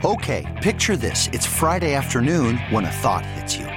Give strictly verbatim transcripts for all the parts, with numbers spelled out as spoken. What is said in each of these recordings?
Okay, picture this. It's Friday afternoon when a thought hits you.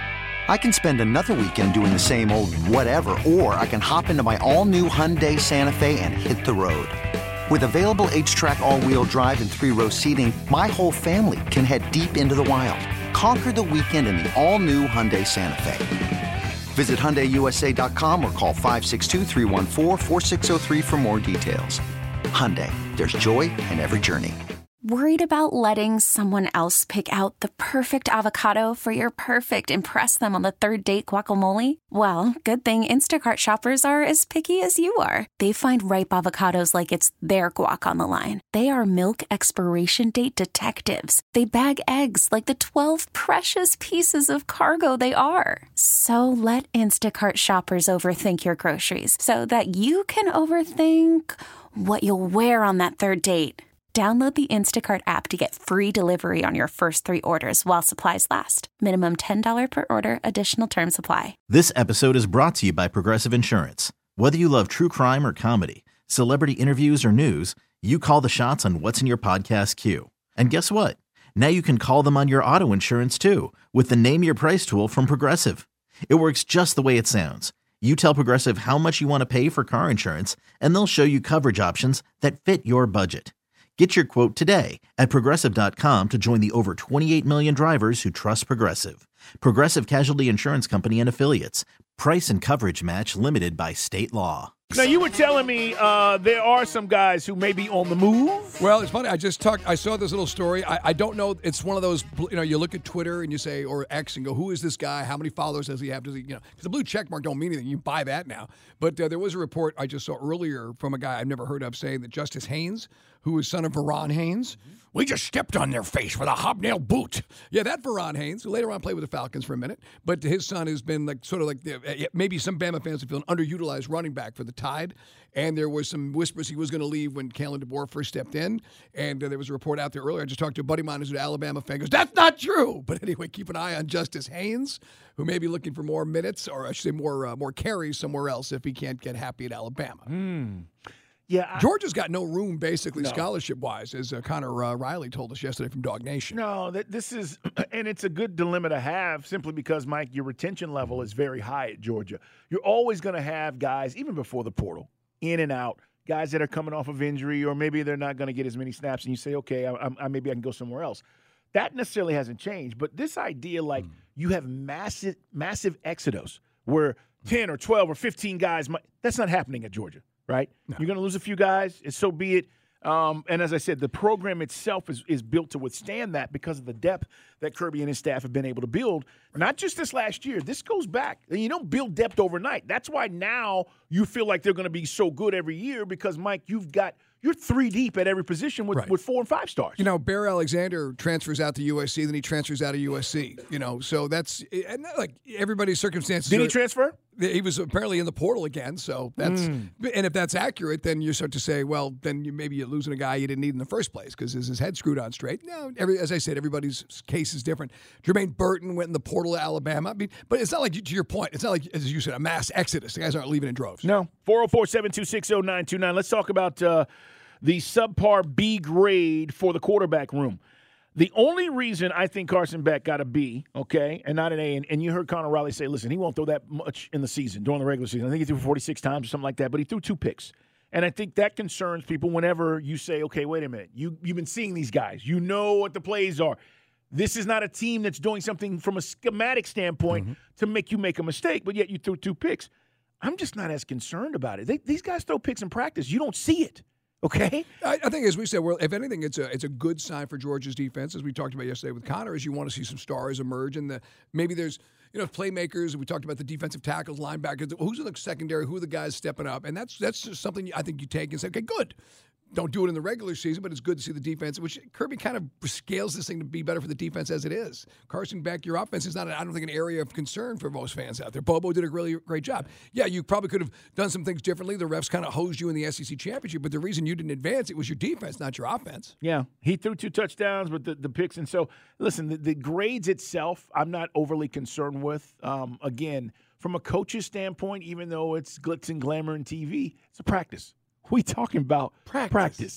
I can spend another weekend doing the same old whatever, or I can hop into my all-new Hyundai Santa Fe and hit the road. With available H-Track all-wheel drive and three-row seating, my whole family can head deep into the wild. Conquer the weekend in the all-new Hyundai Santa Fe. Visit Hyundai U S A dot com or call five six two, three one four, four six zero three for more details. Hyundai, there's joy in every journey. Worried about letting someone else pick out the perfect avocado for your perfect impress them on the third date guacamole? Well, good thing Instacart shoppers are as picky as you are. They find ripe avocados like it's their guac on the line. They are milk expiration date detectives. They bag eggs like the twelve precious pieces of cargo they are. So let Instacart shoppers overthink your groceries so that you can overthink what you'll wear on that third date. Download the Instacart app to get free delivery on your first three orders while supplies last. Minimum ten dollars per order. Additional terms apply. This episode is brought to you by Progressive Insurance. Whether you love true crime or comedy, celebrity interviews or news, you call the shots on what's in your podcast queue. And guess what? Now you can call them on your auto insurance too with the Name Your Price tool from Progressive. It works just the way it sounds. You tell Progressive how much you want to pay for car insurance, and they'll show you coverage options that fit your budget. Get your quote today at Progressive dot com to join the over twenty-eight million drivers who trust Progressive. Progressive Casualty Insurance Company and Affiliates. Price and coverage match limited by state law. Now, you were telling me uh, there are some guys who may be on the move. Well, it's funny. I just talked. I saw this little story. I, I don't know. It's one of those, you know, you look at Twitter and you say, or X, and go, who is this guy? How many followers does he have? Does he, you know, because the blue check mark don't mean anything. You buy that now. But uh, there was a report I just saw earlier from a guy I've never heard of saying that Justice Haynes, who is son of Veron Haynes, we just stepped on their face with a hobnail boot. Yeah, that Veron Haynes, who later on played with the Falcons for a minute, but his son has been like sort of like the, maybe some Bama fans feel an underutilized running back for the Tide. And there was some whispers he was going to leave when Kalen DeBoer first stepped in. And uh, there was a report out there earlier. I just talked to a buddy of mine who's an Alabama fan. Goes, that's not true. But anyway, keep an eye on Justice Haynes, who may be looking for more minutes, or I should say more uh, more carries somewhere else if he can't get happy at Alabama. Mm. Yeah, I, Georgia's got no room, basically, no. scholarship-wise, as uh, Connor uh, Riley told us yesterday from Dog Nation. No, that this is, and it's a good dilemma to have simply because, Mike, your retention level is very high at Georgia. You're always going to have guys, even before the portal, in and out, guys that are coming off of injury, or maybe they're not going to get as many snaps, and you say, okay, I, I, maybe I can go somewhere else. That necessarily hasn't changed, but this idea, like, mm. you have massive, massive exodus where ten or twelve or fifteen guys, might, that's not happening at Georgia. Right? No. You're going to lose a few guys, and so be it. Um, and as I said, the program itself is, is built to withstand that because of the depth that Kirby and his staff have been able to build, not just this last year. This goes back. And you don't build depth overnight. That's why now you feel like they're going to be so good every year because, Mike, you've got – you're three deep at every position with, right. with four and five stars. You know, Bear Alexander transfers out to U S C, then he transfers out of U S C. You know, so that's and like everybody's circumstances. Did are, he transfer? He was apparently in the portal again. So that's mm. and if that's accurate, then you start to say, well, then you, maybe you're losing a guy you didn't need in the first place because is his head screwed on straight? No, every, as I said, everybody's case is different. Jermaine Burton went in the portal to Alabama. I mean, but it's not like to your point. It's not like as you said, a mass exodus. The guys aren't leaving in droves. No. four oh four, seven two six, oh nine two nine. Let's talk about. Uh, The subpar B grade for the quarterback room. The only reason I think Carson Beck got a B, okay, and not an A, and, and you heard Connor Riley say, listen, he won't throw that much in the season, during the regular season. I think he threw forty-six times or something like that, but he threw two picks. And I think that concerns people whenever you say, okay, wait a minute, you, you've been seeing these guys. You know what the plays are. This is not a team that's doing something from a schematic standpoint mm-hmm. to make you make a mistake, but yet you threw two picks. I'm just not as concerned about it. They, these guys throw picks in practice. You don't see it. Okay, I, I think as we said, well, if anything, it's a it's a good sign for Georgia's defense, as we talked about yesterday with Connor. Is you want to see some stars emerge, and the maybe there's you know playmakers. We talked about the defensive tackles, linebackers. Who's in the secondary? Who are the guys stepping up? And that's that's just something I think you take and say, okay, good. Don't do it in the regular season, but it's good to see the defense, which Kirby kind of scales this thing to be better for the defense as it is. Carson Beck, your offense is not, I don't think, an area of concern for most fans out there. Bobo did a really great job. Yeah, you probably could have done some things differently. The refs kind of hosed you in the S E C championship, but the reason you didn't advance, it was your defense, not your offense. Yeah, he threw two touchdowns with the, the picks. And so, listen, the, the grades itself, I'm not overly concerned with. Um, again, from a coach's standpoint, even though it's glitz and glamour and T V, it's a practice. We talking about practice. practice.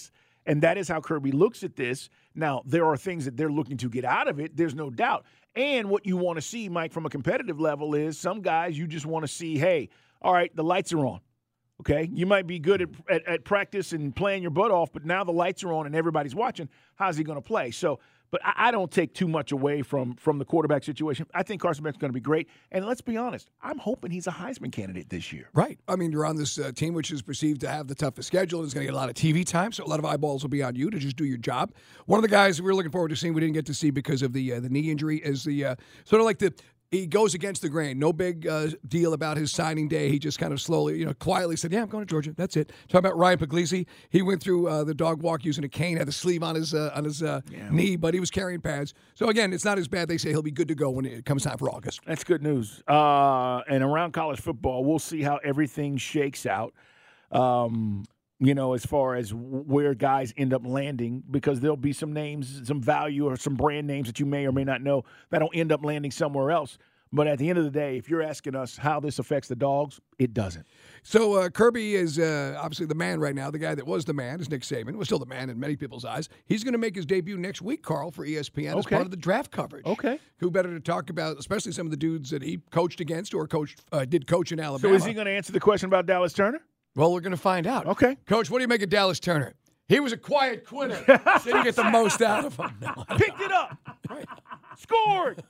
And that is how Kirby looks at this. Now, there are things that they're looking to get out of it. There's no doubt. And what you want to see, Mike, from a competitive level is some guys you just want to see, hey, all right, the lights are on. Okay? You might be good at, at, at practice and playing your butt off, but now the lights are on and everybody's watching. How's he going to play? So, but I, I don't take too much away from, from the quarterback situation. I think Carson Beck's going to be great. And let's be honest, I'm hoping he's a Heisman candidate this year. Right. I mean, you're on this uh, team which is perceived to have the toughest schedule. It's going to get a lot of T V time, so a lot of eyeballs will be on you to just do your job. One of the guys we were looking forward to seeing, we didn't get to see because of the uh, the knee injury, is the uh, sort of like the he goes against the grain. No big uh, deal about his signing day. He just kind of slowly, you know, quietly said, yeah, I'm going to Georgia. That's it. Talking about Ryan Puglisi. He went through uh, the dog walk using a cane, had a sleeve on his uh, on his uh, yeah. knee, but he was carrying pads. So, again, it's not as bad. They say he'll be good to go when it comes time for August. That's good news. Uh, and around college football, we'll see how everything shakes out. Um You know, as far as where guys end up landing, because there'll be some names, some value, or some brand names that you may or may not know that'll end up landing somewhere else. But at the end of the day, if you're asking us how this affects the Dogs, it doesn't. So uh, Kirby is uh, obviously the man right now. The guy that was the man is Nick Saban. Was still the man in many people's eyes. He's going to make his debut next week, Carl, for E S P N okay. as part of the draft coverage. Okay. Who better to talk about, especially some of the dudes that he coached against or coached uh, did coach in Alabama. So is he going to answer the question about Dallas Turner? Well, we're going to find out. Okay. Coach, what do you make of Dallas Turner? He was a quiet quitter. So you get the most out of him. No, Picked it up. Right. Scored.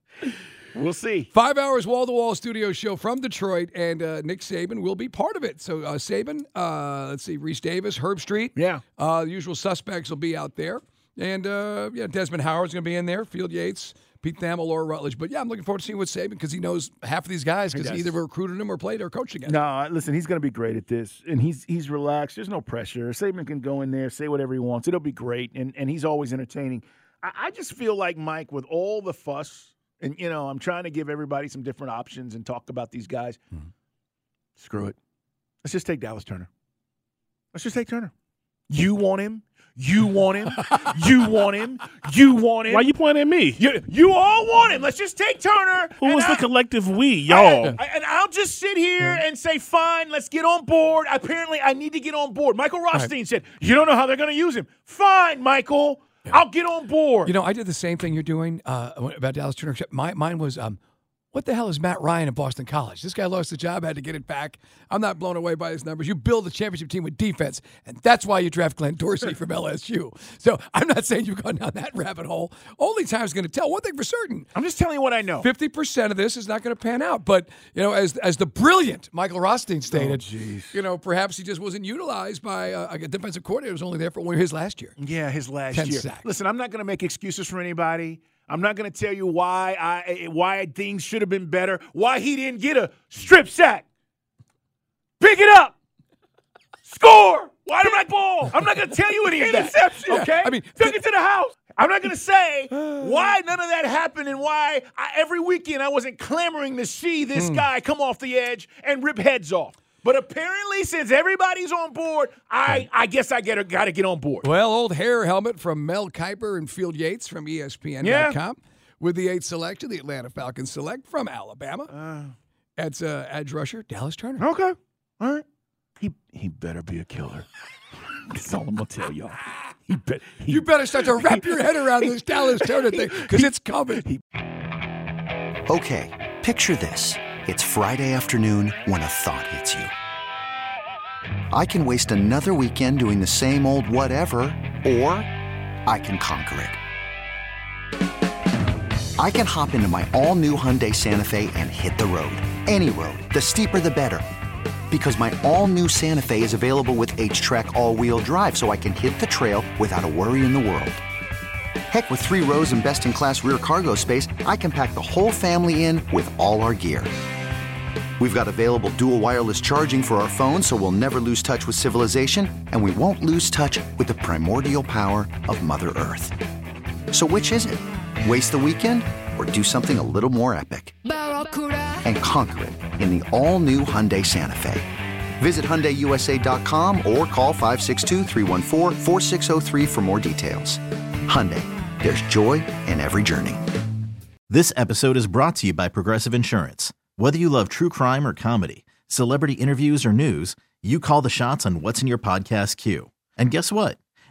We'll see. Five hours wall-to-wall studio show from Detroit, and uh, Nick Saban will be part of it. So uh, Saban, uh, let's see, Reese Davis, Herb Street. Yeah. Uh, the usual suspects will be out there. And, uh, yeah, Desmond Howard's going to be in there, Field Yates, Pete Thamel, Laura Rutledge. But, yeah, I'm looking forward to seeing what Saban, because he knows half of these guys because he, he either recruited them or played or coached against them. No, listen, he's going to be great at this. And he's he's relaxed. There's no pressure. Saban can go in there, say whatever he wants. It'll be great. And, and he's always entertaining. I, I just feel like, Mike, with all the fuss, and, you know, I'm trying to give everybody some different options and talk about these guys. Mm-hmm. Screw it. Let's just take Dallas Turner. Let's just take Turner. You want him. You want him. You want him. You want him. Why you pointing at me? You, you all want him. Let's just take Turner. Who was I, the collective we? Y'all. I, I, and I'll just sit here and say, fine, let's get on board. Apparently, I need to get on board. Michael Rothstein right. said, you don't know how they're going to use him. Fine, Michael. Yeah. I'll get on board. You know, I did the same thing you're doing uh, about Dallas Turner. My, mine was, um, what the hell is Matt Ryan at Boston College? This guy lost the job, had to get it back. I'm not blown away by his numbers. You build a championship team with defense, and that's why you draft Glenn Dorsey from L S U. So I'm not saying you've gone down that rabbit hole. Only time's going to tell. One thing for certain. I'm just telling you what I know. fifty percent of this is not going to pan out. But, you know, as as the brilliant Michael Rothstein stated, oh, you know, perhaps he just wasn't utilized by uh, a defensive coordinator who was only there for one of his last year. Yeah, his last Ten year. Sacks. Listen, I'm not going to make excuses for anybody. I'm not going to tell you why I why things should have been better, why he didn't get a strip sack. Pick it up. Score. Why did I ball? I'm not going to tell you any of that. Interception. Okay? Yeah, I mean, took it to the house. I'm not going to say why none of that happened and why I, every weekend I wasn't clamoring to see this hmm. guy come off the edge and rip heads off. But apparently, since everybody's on board, I, I guess I get got to get on board. Well, old hair helmet from Mel Kiper and Field Yates from E S P N dot com. Yeah. With the eighth selection, the Atlanta Falcons select from Alabama. Uh, That's uh, edge rusher Dallas Turner. Okay. All right. He he better be a killer. That's all I'm going to tell y'all. He be, he, you better start to wrap your head around this Dallas Turner thing because it's coming. He, okay, picture this. It's Friday afternoon when a thought hits you. I can waste another weekend doing the same old whatever, or I can conquer it. I can hop into my all-new Hyundai Santa Fe and hit the road. Any road. The steeper, the better. Because my all-new Santa Fe is available with H-Track all-wheel drive, so I can hit the trail without a worry in the world. Heck, with three rows and best-in-class rear cargo space, I can pack the whole family in with all our gear. We've got available dual wireless charging for our phones, so we'll never lose touch with civilization, and we won't lose touch with the primordial power of Mother Earth. So which is it? Waste the weekend or do something a little more epic? And conquer it in the all-new Hyundai Santa Fe. Visit Hyundai U S A dot com or call five six two, three one four, four six zero three for more details. Hyundai, there's joy in every journey. This episode is brought to you by Progressive Insurance. Whether you love true crime or comedy, celebrity interviews or news, you call the shots on what's in your podcast queue. And guess what?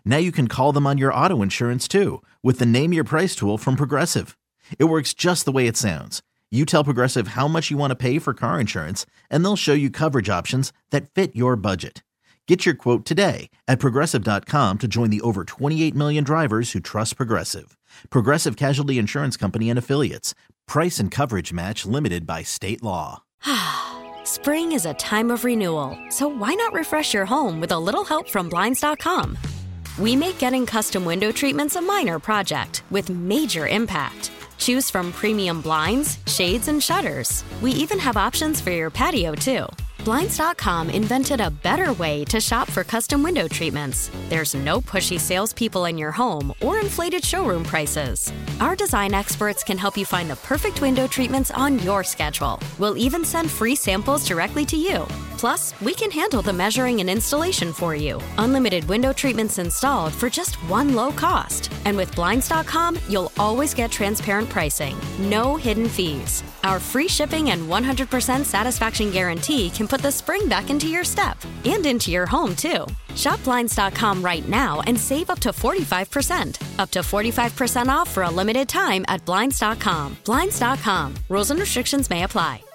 Now you can call them on your auto insurance too with the Name Your Price tool from Progressive. It works just the way it sounds. You tell Progressive how much you want to pay for car insurance, and they'll show you coverage options that fit your budget. Get your quote today at Progressive dot com to join the over twenty-eight million drivers who trust Progressive. Progressive Casualty Insurance Company and Affiliates. Price and coverage match limited by state law. Spring is a time of renewal, so why not refresh your home with a little help from Blinds dot com? We make getting custom window treatments a minor project with major impact. Choose from premium blinds, shades, and shutters. We even have options for your patio, too. Blinds dot com invented a better way to shop for custom window treatments. There's no pushy salespeople in your home or inflated showroom prices. Our design experts can help you find the perfect window treatments on your schedule. We'll even send free samples directly to you. Plus, we can handle the measuring and installation for you. Unlimited window treatments installed for just one low cost. And with Blinds dot com, you'll always get transparent pricing. No hidden fees. Our free shipping and one hundred percent satisfaction guarantee can put the spring back into your step and into your home, too. Shop Blinds dot com right now and save up to forty-five percent. Up to forty-five percent off for a limited time at Blinds dot com. Blinds dot com. Rules and restrictions may apply.